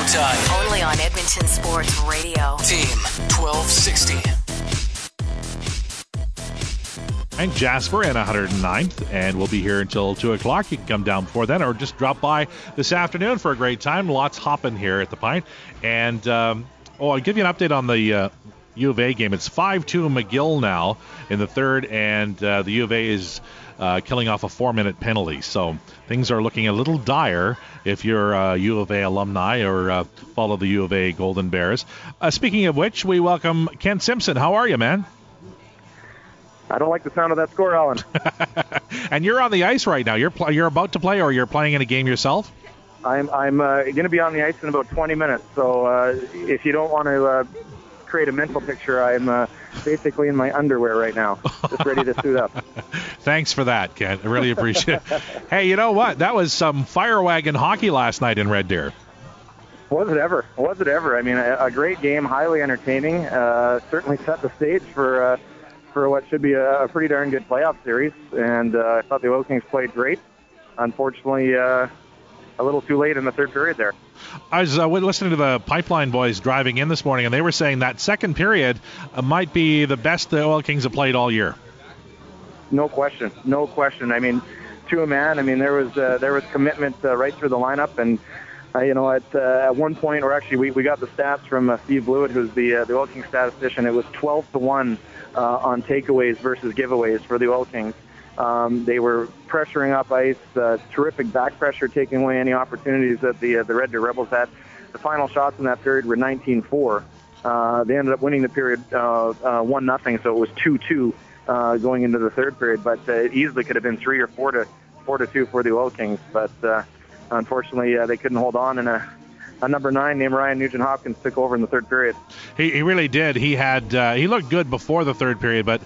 Time. Only on Edmonton Sports Radio. Team 1260. I'm Jasper and 109th, and we'll be here until 2 o'clock. You can come down before then or just drop by this afternoon for a great time. Lots hopping here at the Pint. And, I'll give you an update on the U of A game. It's 5-2 McGill now in the third, and the U of A is killing off a 4-minute penalty. So things are looking a little dire if you're a U of A alumni or follow the U of A Golden Bears. Speaking of which, we welcome Ken Simpson. How are you, man? I don't like the sound of that score, Alan. And you're on the ice right now. You're about to play, or you're playing in a game yourself? I'm going to be on the ice in about 20 minutes. So if you don't want to create a mental picture, I'm basically in my underwear right now, just ready to suit up. Thanks for that, Ken. I really appreciate it. Hey, you know what? That was some fire wagon hockey last night in Red Deer. Was it ever? I mean, a great game, highly entertaining. Certainly set the stage for what should be a pretty darn good playoff series. And I thought the Oil Kings played great. Unfortunately, a little too late in the third period there. I was listening to the Pipeline boys driving in this morning, and they were saying that second period might be the best the Oil Kings have played all year. No question. I mean, to a man, there was commitment right through the lineup, and at one point, or actually we got the stats from Steve Blewett, who's the Oil Kings statistician. It was 12-1 on takeaways versus giveaways for the Oil Kings. They were pressuring up ice, terrific back pressure, taking away any opportunities that the Red Deer Rebels had. The final shots in that period were 19-4. They ended up winning the period 1-0, so it was 2-2 going into the third period. But it easily could have been 3 or 4-2 for the Oil Kings. But unfortunately, they couldn't hold on, and a number 9 named Ryan Nugent-Hopkins took over in the third period. He really did. He looked good before the third period, but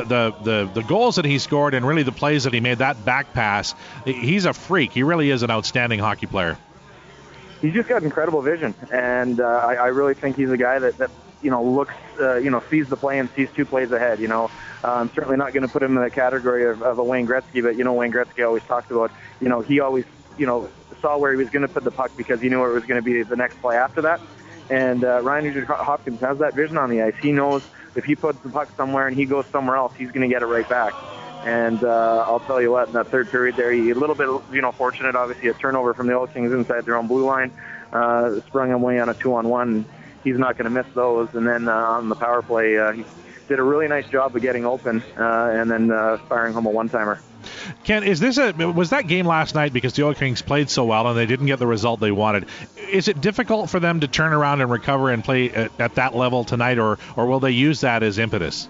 the goals that he scored and really the plays that he made, that back pass, he's a freak. He really is an outstanding hockey player. He's just got incredible vision, and I really think he's a guy that looks, sees the play and sees 2 plays ahead. I'm certainly not going to put him in the category of a Wayne Gretzky, but Wayne Gretzky always talked about, he always, saw where he was going to put the puck because he knew where it was going to be the next play after that. And Ryan Nugent-Hopkins has that vision on the ice. He knows if he puts the puck somewhere and he goes somewhere else, he's going to get it right back. And I'll tell you what, in that third period there, he a little bit, fortunate, obviously, a turnover from the Oil Kings inside their own blue line, sprung him away on a 2-on-1. He's not going to miss those. And then on the power play, he did a really nice job of getting open and then firing home a one-timer. Ken, was that game last night because the Oil Kings played so well and they didn't get the result they wanted? Is it difficult for them to turn around and recover and play at that level tonight, or will they use that as impetus?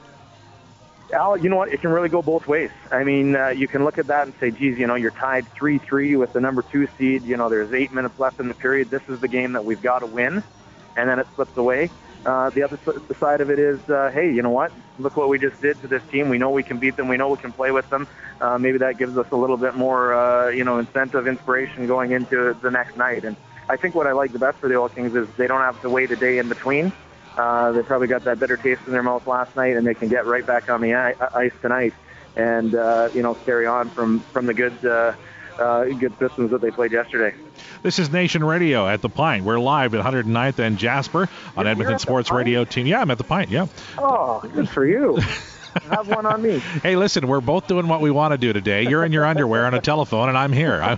Al, you know what? It can really go both ways. I mean, you can look at that and say, geez, you're tied 3-3 with the number 2 seed. There's 8 minutes left in the period. This is the game that we've got to win, and then it slips away. The other side of it is, hey, you know what? Look what we just did to this team. We know we can beat them. We know we can play with them. Maybe that gives us a little bit more, incentive, inspiration going into the next night. And I think what I like the best for the Oil Kings is they don't have to wait a day in between. They probably got that bitter taste in their mouth last night, and they can get right back on the ice tonight and, carry on from the good systems that they played yesterday. This is Nation Radio at the Pint. We're live at 109th and Jasper on Edmonton Sports Radio Team. Yeah, I'm at the Pint, yeah. Oh, good for you. Have one on me. Hey, listen, we're both doing what we want to do today. You're in your underwear on a telephone, and I'm here.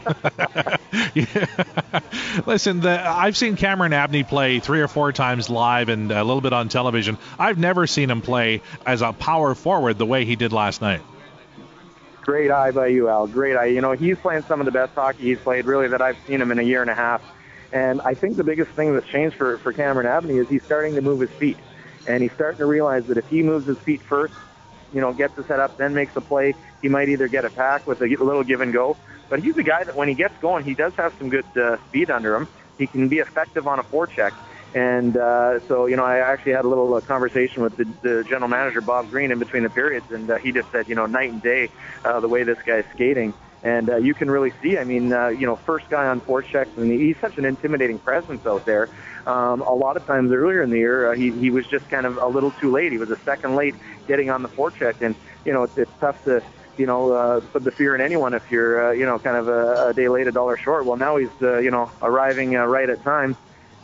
Listen, I've seen Cameron Abney play 3 or 4 times live and a little bit on television. I've never seen him play as a power forward the way he did last night. Great eye by you, Al. Great eye. He's playing some of the best hockey he's played, really, that I've seen him in a year and a half. And I think the biggest thing that's changed for Cameron Abney is he's starting to move his feet. And he's starting to realize that if he moves his feet first, gets his head up, then makes a play, he might either get a pack with a little give and go. But he's a guy that when he gets going, he does have some good speed under him. He can be effective on a forecheck. And I actually had a little conversation with the general manager, Bob Green, in between the periods, and he just said, night and day, the way this guy's skating. And you can really see, first guy on forechecks, and he's such an intimidating presence out there. A lot of times earlier in the year, he was just kind of a little too late. He was a second late getting on the forecheck, and, it's tough to, put the fear in anyone if you're, kind of a day late, $1 short. Well, now he's, arriving right at time.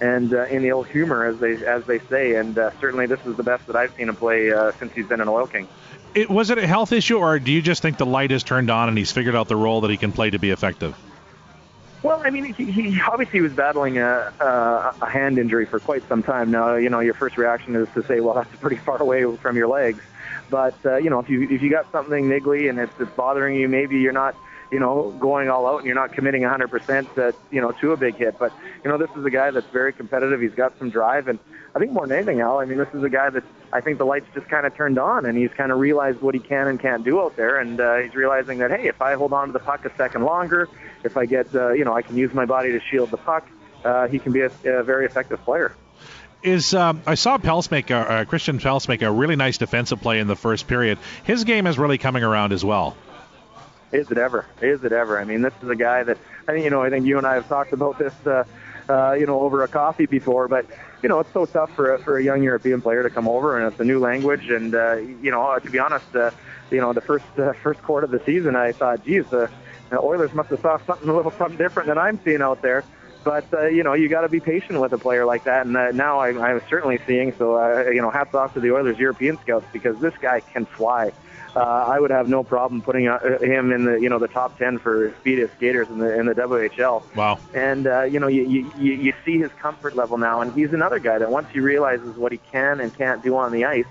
and in the old humor, as they say. And certainly this is the best that I've seen him play since he's been an Oil King. Was it a health issue, or do you just think the light is turned on and he's figured out the role that he can play to be effective? Well, I mean, he obviously was battling a hand injury for quite some time now. Your first reaction is to say, well, that's pretty far away from your legs. But, if you got something niggly and it's bothering you, maybe you're not, going all out and you're not committing 100% to a big hit. But, this is a guy that's very competitive. He's got some drive. And I think more than anything, Al, I mean, this is a guy that I think the lights just kind of turned on, and he's kind of realized what he can and can't do out there. And he's realizing that, hey, if I hold on to the puck a second longer, if I get, I can use my body to shield the puck, he can be a very effective player. I saw Christian Peltz make a really nice defensive play in the first period. His game is really coming around as well. Is it ever? I mean, this is a guy that I think you and I have talked about this, over a coffee before. But it's so tough for a young European player to come over, and it's a new language. And to be honest, the first quarter of the season, I thought, geez, the Oilers must have saw something different than I'm seeing out there. But, you got to be patient with a player like that. And now I'm certainly seeing. So, hats off to the Oilers European scouts, because this guy can fly. I would have no problem putting him in the top 10 for speediest skaters in the WHL. Wow. And, you see his comfort level now. And he's another guy that once he realizes what he can and can't do on the ice,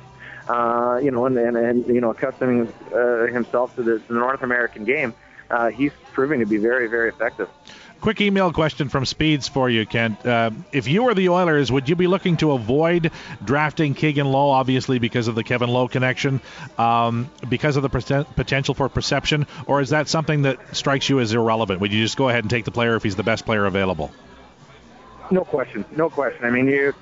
accustoming himself to the North American game, he's proving to be very, very effective. Quick email question from Speeds for you, Kent. If you were the Oilers, would you be looking to avoid drafting Keegan Lowe, obviously because of the Kevin Lowe connection, because of the potential for perception, or is that something that strikes you as irrelevant? Would you just go ahead and take the player if he's the best player available? No question. I mean,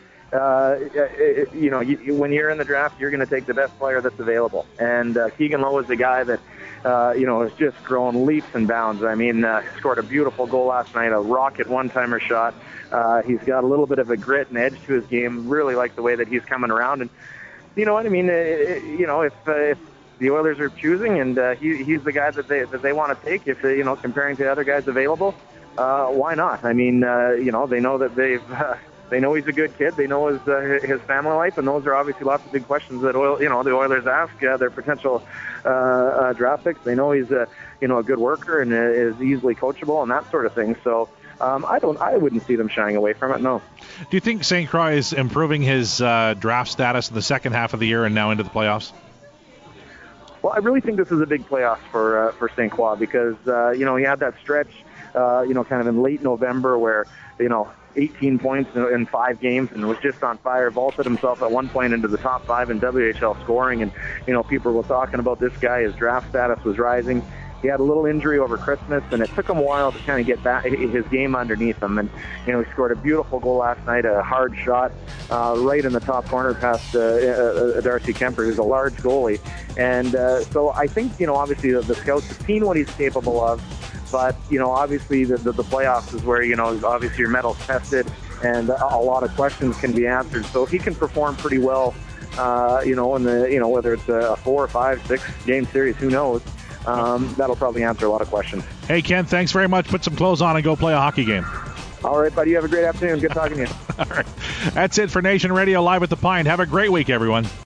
when you're in the draft, you're going to take the best player that's available. And Keegan Lowe is the guy that, has just grown leaps and bounds. I mean, scored a beautiful goal last night, a rocket one-timer shot. He's got a little bit of a grit and edge to his game. Really like the way that he's coming around. And you know what I mean? If the Oilers are choosing and he's the guy that they want to take, if comparing to other guys available, why not? I mean, they know that they know he's a good kid. They know his family life, and those are obviously lots of big questions that the Oilers ask their potential draft picks. They know he's a good worker and is easily coachable and that sort of thing. So I wouldn't see them shying away from it. No. Do you think St. Croix is improving his draft status in the second half of the year and now into the playoffs? Well, I really think this is a big playoff for St. Croix because he had that stretch kind of in late November where 18 points in 5 games and was just on fire, vaulted himself at one point into the top 5 in WHL scoring. And, people were talking about this guy, his draft status was rising. He had a little injury over Christmas, and it took him a while to kind of get back his game underneath him. And, he scored a beautiful goal last night, a hard shot right in the top corner past Darcy Kemper, who's a large goalie. And so I think, obviously the scouts have seen what he's capable of. But, obviously the playoffs is where, obviously your metal's tested and a lot of questions can be answered. So if he can perform pretty well, in the, whether it's a 4, 5, 6 game series, who knows, that'll probably answer a lot of questions. Hey, Ken, thanks very much. Put some clothes on and go play a hockey game. All right, buddy. You have a great afternoon. Good talking to you. All right. That's it for Nation Radio Live at the Pine. Have a great week, everyone.